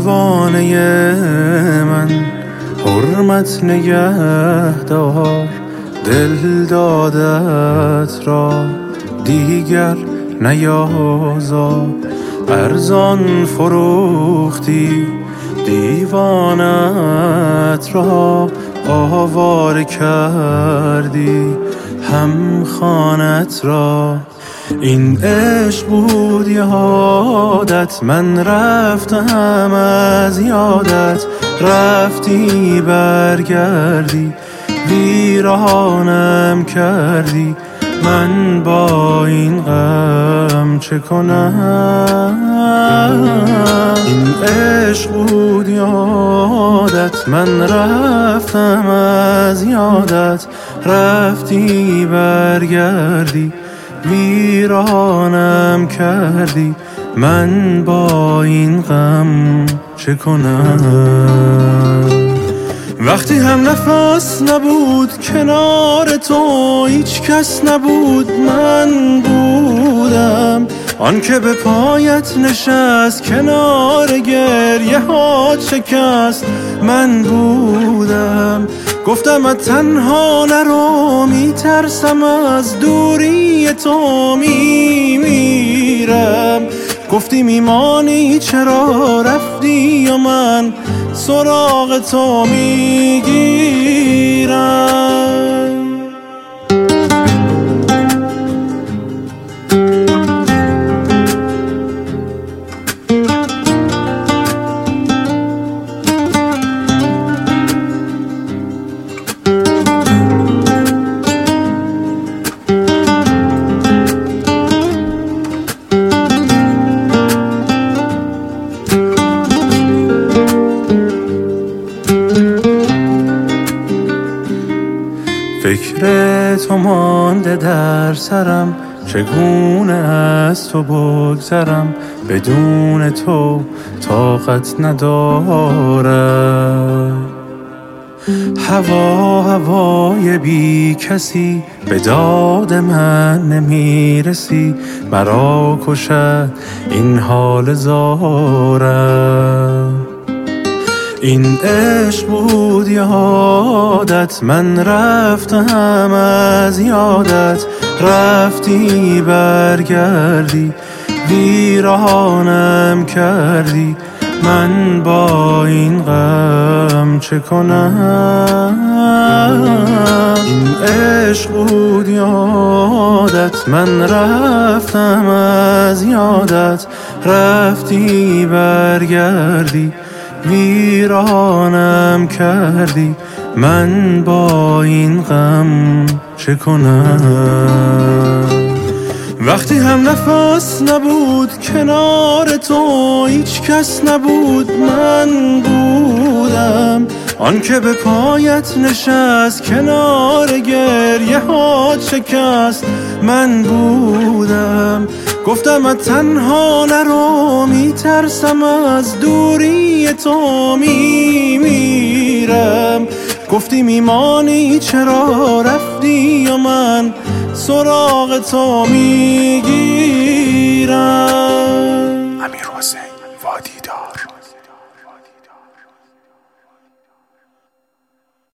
پروانه من حرمت نگهدار، دل دادت را دیگر نیازار. ارزان فروختی دیوانت را، آواره کردی هم خانت را. این عشق بود یادت، من رفتم از یادت. رفتی برگردی ویرانم کردی، من با این غم چه کنم؟ این عشق بود یادت، من رفتم از یادت. رفتی برگردی ویرانم کردی، من با این غم چه کنم؟ وقتی هم نفس نبود کنار تو، هیچ کس نبود من بودم. آن که به پایت نشست کنار گریه ها شکست، من بودم. گفتم تنها نرو، میترسم از دوری تو میمیرم. گفتی میمانی چرا رفتی و من سراغ تو میگیرم. فکر تو مانده در سرم، چگونه از تو بگذرم؟ بدون تو طاقت ندارم. هوای بی کسی، به داد من نمیرسی. مرا کشد این حال زارم. این عشق بود یادت، من رفتم از یادت. رفتی برگردی ویرانم کردی، من با این غم چه کنم؟ این عشق بود یادت، من رفتم از یادت. رفتی برگردی ویرانم کردی، من با این غم چه کنم؟ وقتی هم نفس نبود کنار تو، هیچ کس نبود من بودم. آن که به پایت نشست کنار گریه ها شکست، من بودم. گفتم تنها نرو، میترسم از دوری تو میمیرم. گفتی میمانی چرا رفتی و من سراغ تو میگیرم.